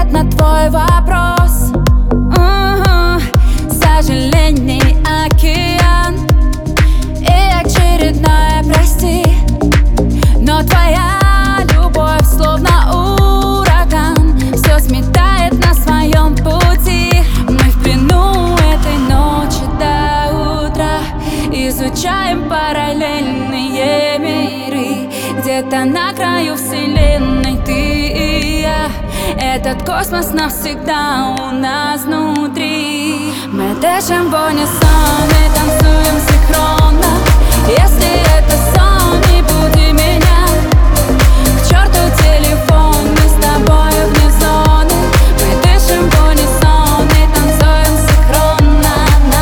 ответ на твой вопрос. Сожалений океан и очередное прости, но твоя любовь словно ураган все сметает на своем пути. Мы в плену этой ночи до утра, изучаем параллельные миры. Где-то на краю вселенной ты и я, этот космос навсегда у нас внутри. Мы дышим в унисон и танцуем синхронно. Если это сон, не буди меня. К черту телефон, мы с тобой вне зоны. Мы дышим в унисон и танцуем синхронно.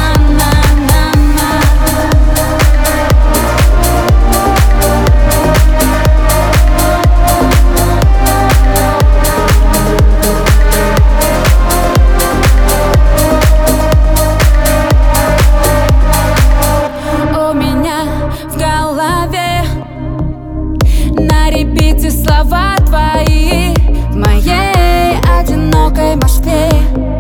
На репите слова твои в моей одинокой Москве.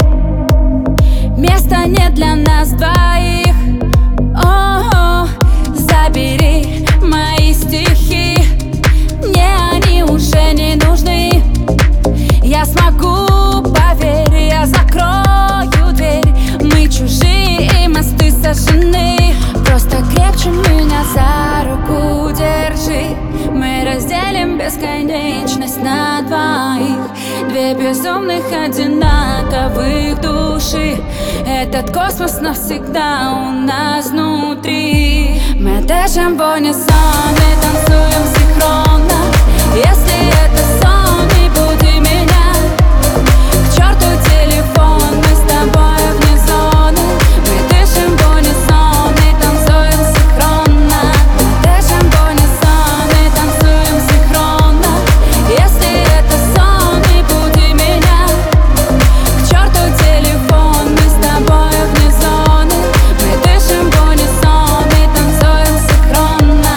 Места нет для нас двоих. О-о-о, забери мои стихи, мне они уже не нужны. Я смогу, поверь, я закрою дверь. Мы чужие и мосты сожжены. Просто крепче меня за руку держи. Мы разделим бесконечность на двоих. Две безумных одинаковых души. Этот космос навсегда у нас внутри. Мы дышим в унисон и танцуем синхронно. Если это сон, не буди меня. К черту телефон, мы с тобой вне зоны. Мы дышим в унисон и танцуем синхронно. Мы дышим в унисон и танцуем синхронно. Если это сон, не буди меня. К черту телефон, мы с тобой вне зоны. Мы дышим в унисон и танцуем синхронно.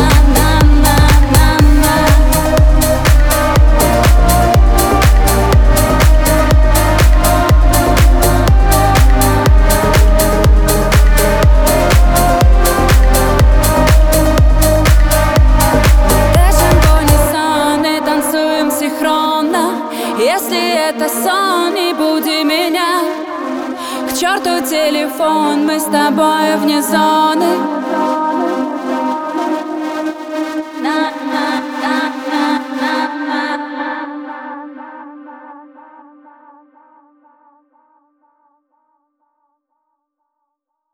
Если это сон, не буди меня. К черту телефон, мы с тобой вне зоны.